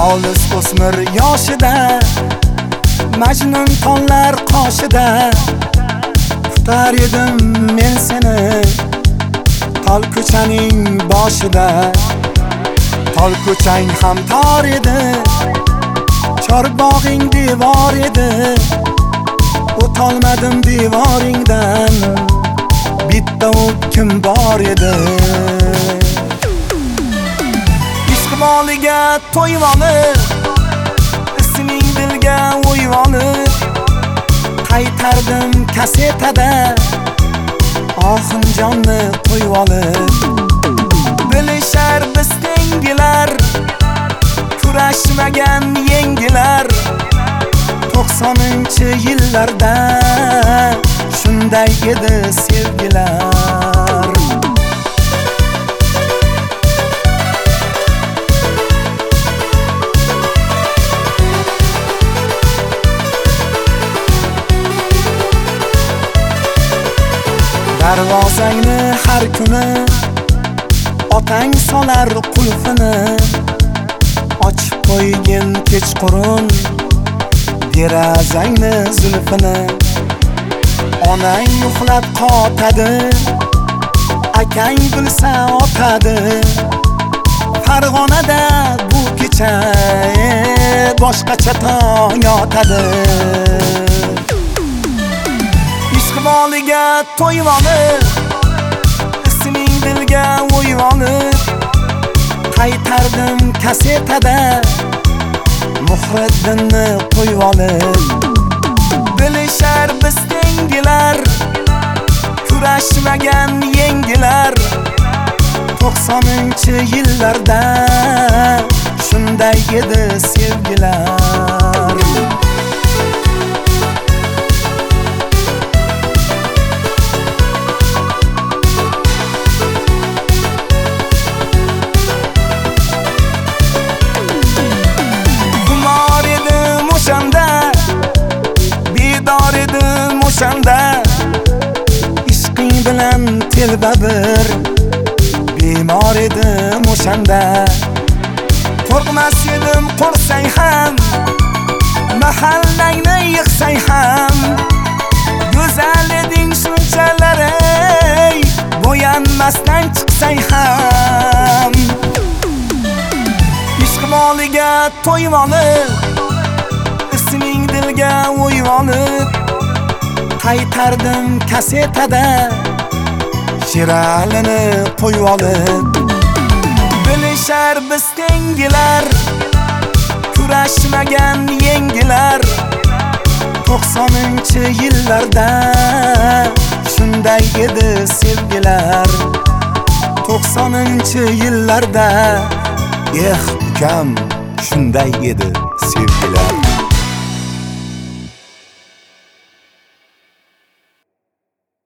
olis o'smir yoshida Majnun tonlar qoshida kutar edim men seni tol ko'chaning boshida. Tol ko'chang ham tor edi, chorbog'ing devor edi. O'tolmadim devoringdan, bitta o'pkim bor edi. Ishqiboliga to'yvolib, isming dilga o'yvolib, qaytardim kasetada oxin jonni qo'yvolib. Bilishar biz tengilar, kurashmagan yengilar. 90-yillarda shunday edi sevgilar. Darvozangni har kuni otang solar qulfini. Ochib qo'ygin kechqurun derazangni zulfini. Onang uxlab qotadi, akang bilsa otadi. Farg'onada bu kecha boshqacha tong yotadi. Ishqiboliga to'yvolib, isming dilga o'yvolib, qaytardim kasetada Muhriddinni qo'yvolib. Bilishar biz tengilar, kurashmagan yengilar. 90-yillarda shunday edi sevgilar. Bedor edim o'shanda, ishqing bilan telba bir. Bemor edim o'shanda, qo'rqmas edim qo'rsang ham, mahallangni yig'sang ham. Go'zal eding shunchalar, bo'yanmasdan chiqsang ham. Ishqiboliga to'yvolib, isming dilga o'yvolib, qaytardim kasetada Shiralini qo'yvolib. Bilishar biz tengilar, kurashmagan yengilar. 90-yillarda shunday edi sevgilar. 90-yillarda ukam shunday edi sevgilar.